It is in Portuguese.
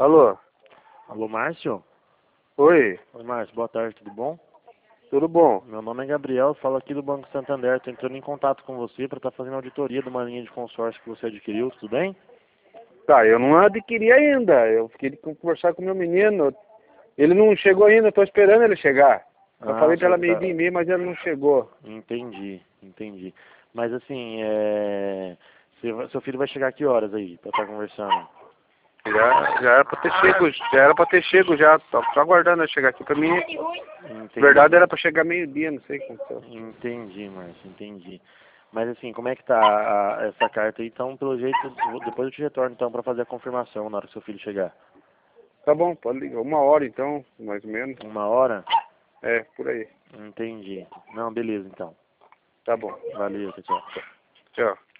Alô? Alô, Márcio? Oi, Oi, Márcio, boa tarde, tudo bom? tudo bom? Meu nome é Gabriel, falo aqui do Banco Santander. Estou entrando em contato com você para estar fazendo auditoria de uma linha de consórcio que você adquiriu, tudo bem? Tá, eu não adquiri ainda. Eu fiquei de conversar com o meu menino. Ele não chegou ainda, eu tô esperando ele chegar. Eu falei pra ela Você meio-dia e meia, mas ele não chegou. Entendi. Mas assim, seu filho vai chegar a que horas aí para estar conversando? Já era pra ter chego, já. Tô aguardando ele chegar aqui pra mim. Na Entendi. verdade era pra chegar meio-dia, não sei o que aconteceu. Entendi, Márcio, entendi. Mas assim, como é que tá essa carta aí? Então, pelo jeito, depois eu te retorno então para fazer a confirmação na hora que seu filho chegar. Tá bom, pode ligar. 1 hora então, mais ou menos. 1 hora? É, por aí. Entendi. Não, beleza então. Tá bom. Valeu, tchau. Tchau.